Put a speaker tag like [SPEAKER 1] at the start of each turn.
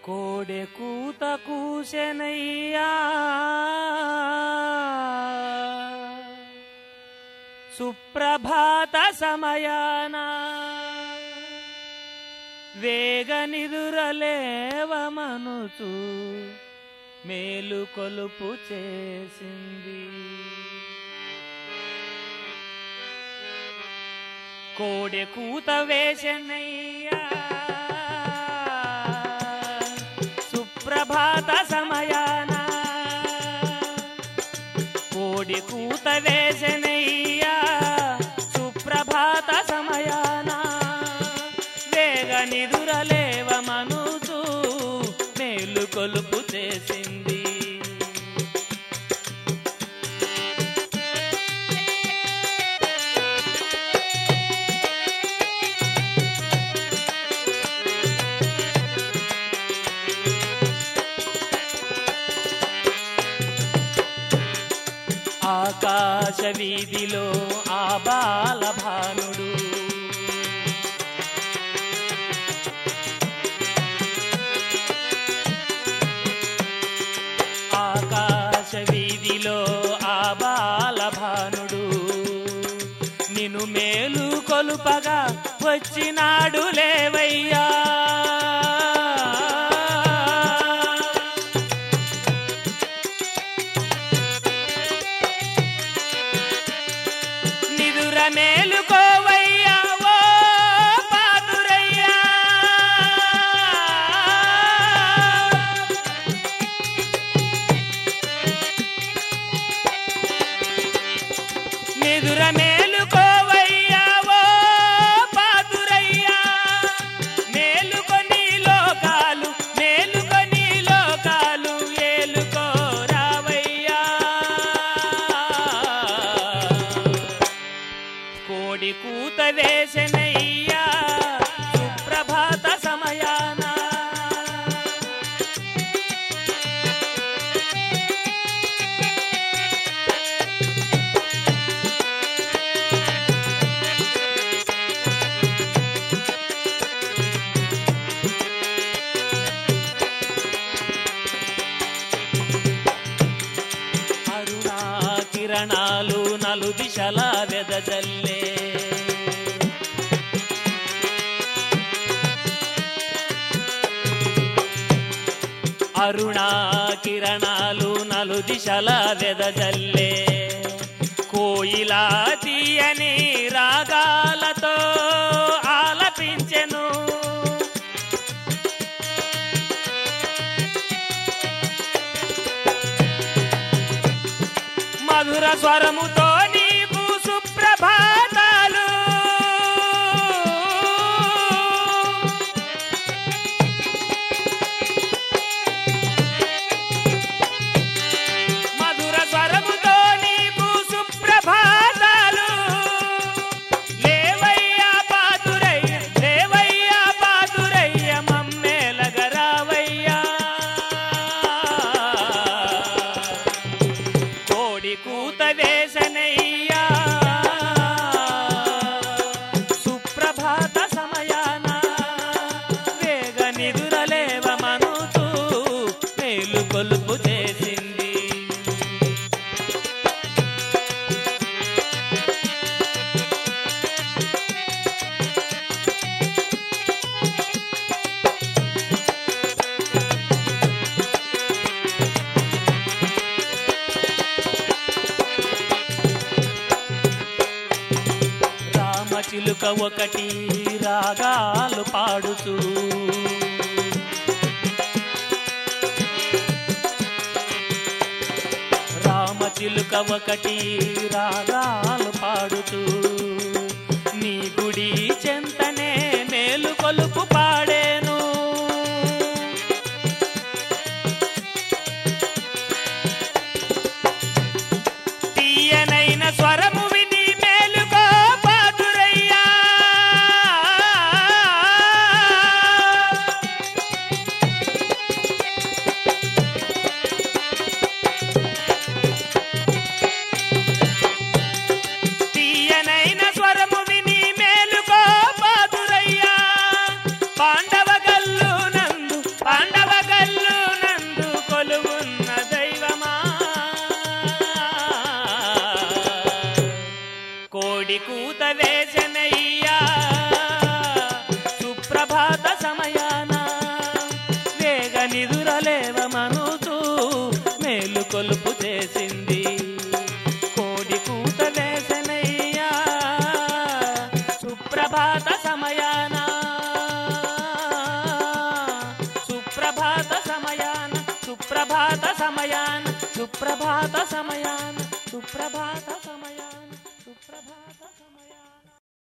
[SPEAKER 1] కోడె కూత కూసెనయ్యా సుప్రభాత సమయాన వేగ నిదురలేవమనుచు మేలు కొలుపు చేసింది. కోడె కూత వేసెనయ్యా సుప్రభాత సమయాన కోడె కూత వేసెనయ్యా సుప్రభాత సమయాన వేగ నిదురలేవమనుచు మేలు కొలుపు చేసింది. ఆకాశ వీధిలో ఆ బాలభానుడు ఆకాశ వీధిలో ఆ బాలభానుడు నిన్ను మేలు కొలుపగా వచ్చినాడు లేవయ్యా. మేలుకోవయ్యా ఓ పాదురయ్యా, నిదుర మేలుకోవయ్యా ఓ పాదురయ్యా, మేలుకొని లోకాలు ఏలుకోరావయ్యా. కోడి కూత వేసెనయ్యా సుప్రభాత సమయాన అరుణా కిరణాలు నలు దిశల వెదజల్లే, అరుణా కిరణాలు నలు దిశల వెదజల్లే, కోయిలా తీయని రాగాలతో ఆలపించెను. మధుర స్వరముతో నీకు సుప్రభాతాలు, మధుర స్వరముతో నీకు సుప్రభాతాలు. లేవయ్యా పాదురయ్య మమ్మేలగరావయ్యా. కోడి కూత వేసెనయ్యా సుప్రభాత సమయాన వేగ నిదురలేవమనుచు మేలు కొలుపు చేసింది. చిలుక ఒకటి రాగాలు పాడుతూ రామచిలుక ఒకటి రాగాలు పాడుతూ నీ గుడి చెంతనే మేలు కొలుపు పాడేను. తీయనైన స్వరము విని మేలుకో పాదురయ్యా, తీయనైన స్వరము విని మేలుకో పాదురయ్యా. పాండవ కోడి కూత వేసెనయ్యా సుప్రభాత సమయాన వేగ నిదురలేవమనుతూ మేలు కొలుపు చేసింది. కోడి కూత వేసెనయ్యా సుప్రభాత సమయాన సుప్రభాత సమయాన సుప్రభాత సమయాన సుప్రభాత సమయాన సుప్రభాత